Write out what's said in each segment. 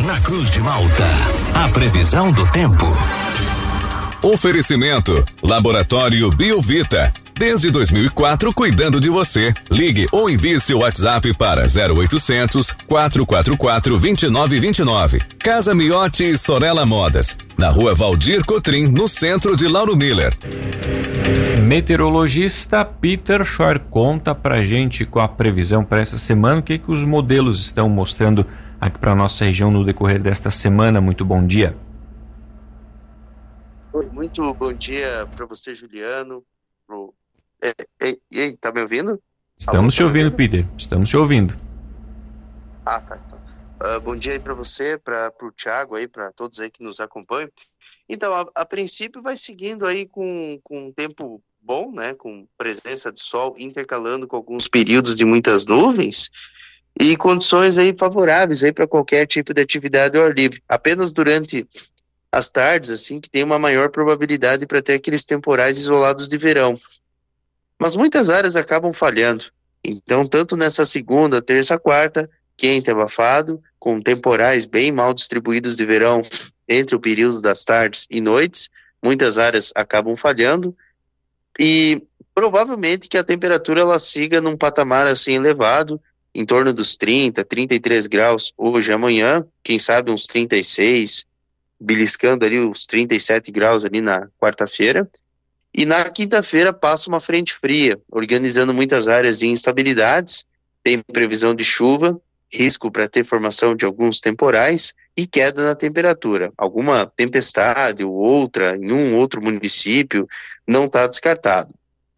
Na Cruz de Malta, a previsão do tempo. Oferecimento: Laboratório Biovita. Desde 2004, cuidando de você. Ligue ou envie seu WhatsApp para 0800 444 2929. Casa Miotti e Sorella Modas. Na Rua Valdir Cotrim, no centro de Lauro Miller. Meteorologista Peter Schor conta pra gente com a previsão para essa semana. O que os modelos estão mostrando aqui para nossa região no decorrer desta semana. Muito bom dia. Muito bom dia para você, Juliano. E aí, tá me ouvindo? Estamos te ouvindo, Peter. Estamos te ouvindo. Tá. Então. Bom dia aí para você, para o Thiago aí, para todos aí que nos acompanham. Então, a princípio vai seguindo aí com um tempo bom, né? Com presença de sol intercalando com alguns períodos de muitas nuvens e condições aí favoráveis aí para qualquer tipo de atividade ao ar livre. Apenas durante as tardes, assim, que tem uma maior probabilidade para ter aqueles temporais isolados de verão. Mas muitas áreas acabam falhando. Então, tanto nessa segunda, terça, quarta, quente, abafado, com temporais bem mal distribuídos de verão entre o período das tardes e noites, muitas áreas acabam falhando e provavelmente que a temperatura ela siga num patamar assim elevado, em torno dos 30, 33 graus hoje e amanhã, quem sabe uns 36, beliscando ali os 37 graus ali na quarta-feira. E na quinta-feira passa uma frente fria, organizando muitas áreas de instabilidades, tem previsão de chuva, risco para ter formação de alguns temporais e queda na temperatura. Alguma tempestade ou outra em um outro município não está descartado.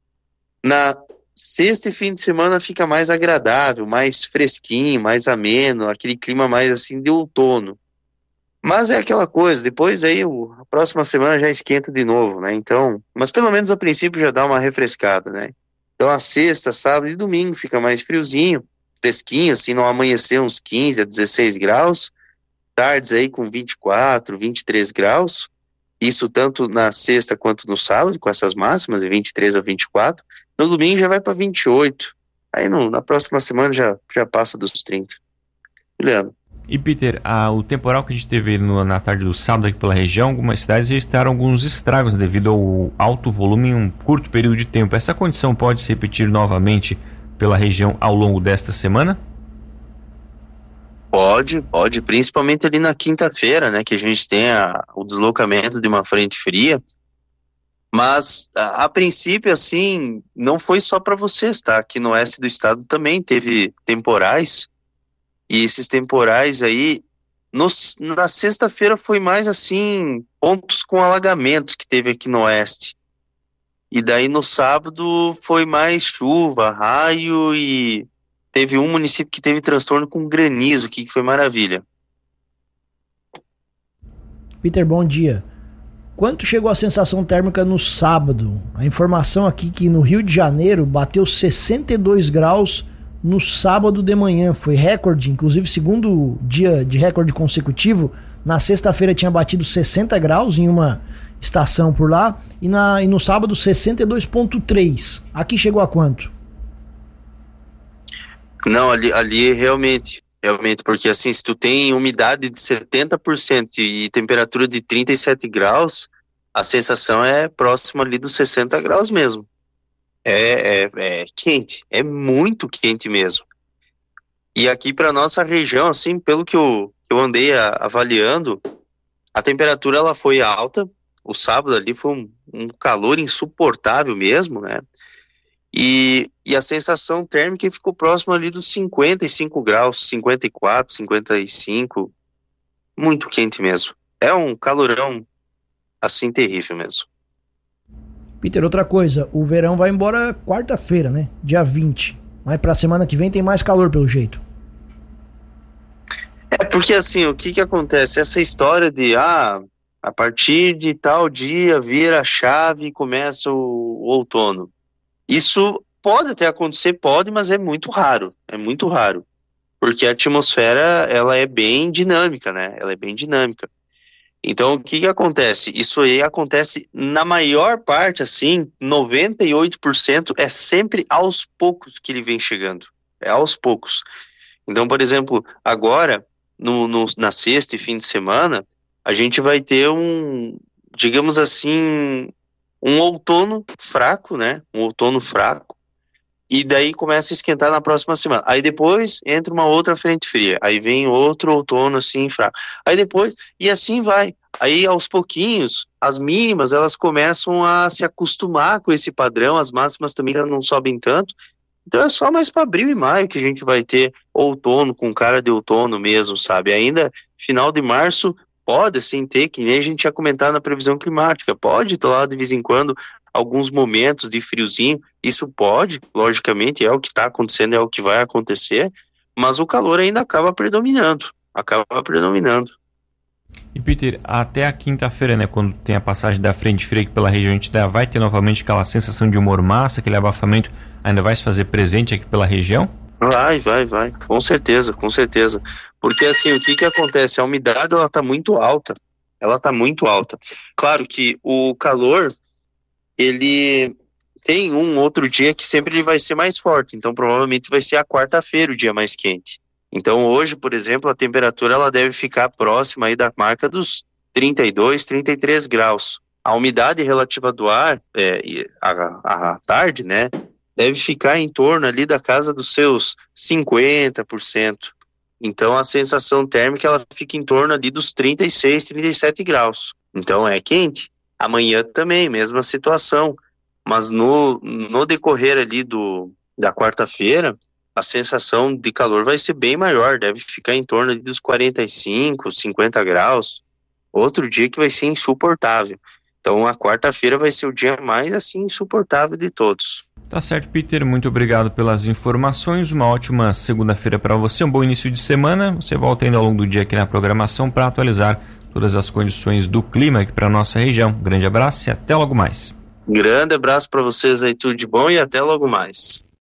Na sexta e fim de semana fica mais agradável, mais fresquinho, mais ameno, aquele clima mais assim de outono. Mas é aquela coisa, depois aí a próxima semana já esquenta de novo, né? Então, mas pelo menos a princípio já dá uma refrescada, né? Então a sexta, sábado e domingo fica mais friozinho, fresquinho, assim, não amanhecer uns 15 a 16 graus, tardes aí com 24, 23 graus, isso tanto na sexta quanto no sábado, com essas máximas, de 23 a 24, no domingo já vai para 28, aí na próxima semana já passa dos 30. Juliano. E Peter, o temporal que a gente teve na tarde do sábado aqui pela região, algumas cidades registraram alguns estragos devido ao alto volume em um curto período de tempo. Essa condição pode se repetir novamente pela região ao longo desta semana? Pode, principalmente ali na quinta-feira, né, que a gente tem o deslocamento de uma frente fria, mas a princípio, assim, não foi só para vocês, tá? Aqui no oeste do estado também teve temporais. E esses temporais aí, na sexta-feira foi mais assim, pontos com alagamentos que teve aqui no oeste. E daí no sábado foi mais chuva, raio e teve um município que teve transtorno com granizo, que foi maravilha. Peter, bom dia. Quanto chegou a sensação térmica no sábado? A informação aqui que no Rio de Janeiro bateu 62 graus no sábado de manhã, foi recorde, inclusive segundo dia de recorde consecutivo. Na sexta-feira tinha batido 60 graus em uma estação por lá, e no sábado 62,3. Aqui chegou a quanto? Não, ali realmente, porque assim, se tu tem umidade de 70% e temperatura de 37 graus, a sensação é próxima ali dos 60 graus mesmo. É quente, é muito quente mesmo. E aqui para nossa região, assim, pelo que eu andei avaliando, a temperatura ela foi alta. O sábado ali foi um calor insuportável mesmo, né? E a sensação térmica ficou próxima ali dos 55 graus, 54, 55, muito quente mesmo. É um calorão, assim, terrível mesmo. Peter, outra coisa, o verão vai embora quarta-feira, né? Dia 20. Mas pra semana que vem tem mais calor pelo jeito. Porque assim, o que acontece? Essa história de, a partir de tal dia vira a chave e começa o outono. Isso pode até acontecer, mas é muito raro. Porque a atmosfera, ela é bem dinâmica, né? Ela é bem dinâmica. Então, o que acontece? Isso aí acontece na maior parte, assim, 98% é sempre aos poucos que ele vem chegando. É aos poucos. Então, por exemplo, agora, na sexta e fim de semana, a gente vai ter digamos assim, um outono fraco, né? Um outono fraco. E daí começa a esquentar na próxima semana. Aí depois entra uma outra frente fria. Aí vem outro outono assim fraco. Aí depois, e assim vai. Aí aos pouquinhos, as mínimas elas começam a se acostumar com esse padrão. As máximas também já não sobem tanto. Então é só mais para abril e maio que a gente vai ter outono com cara de outono mesmo, sabe? Ainda final de março pode assim ter, que nem a gente tinha comentado na previsão climática, pode ter lá de vez em quando alguns momentos de friozinho, isso pode, logicamente, é o que está acontecendo, é o que vai acontecer, mas o calor ainda acaba predominando. E Peter, até a quinta-feira, né, quando tem a passagem da frente fria aqui pela região, a gente vai ter novamente aquela sensação de mormaço, aquele abafamento ainda vai se fazer presente aqui pela região? Vai, com certeza, porque assim, o que acontece, a umidade ela tá muito alta, claro que o calor, ele tem um outro dia que sempre ele vai ser mais forte, então provavelmente vai ser a quarta-feira o dia mais quente. Então hoje, por exemplo, a temperatura ela deve ficar próxima aí da marca dos 32, 33 graus. A umidade relativa do ar, à tarde, né, deve ficar em torno ali da casa dos seus 50%. Então a sensação térmica ela fica em torno ali dos 36, 37 graus. Então é quente. Amanhã também, mesma situação. Mas no decorrer ali da quarta-feira, a sensação de calor vai ser bem maior, deve ficar em torno ali dos 45, 50 graus. Outro dia que vai ser insuportável. Então a quarta-feira vai ser o dia mais assim insuportável de todos. Tá certo, Peter, muito obrigado pelas informações, uma ótima segunda-feira para você, um bom início de semana. Você volta ainda ao longo do dia aqui na programação para atualizar todas as condições do clima aqui para nossa região. Um grande abraço e até logo mais. Grande abraço para vocês aí, tudo de bom e até logo mais.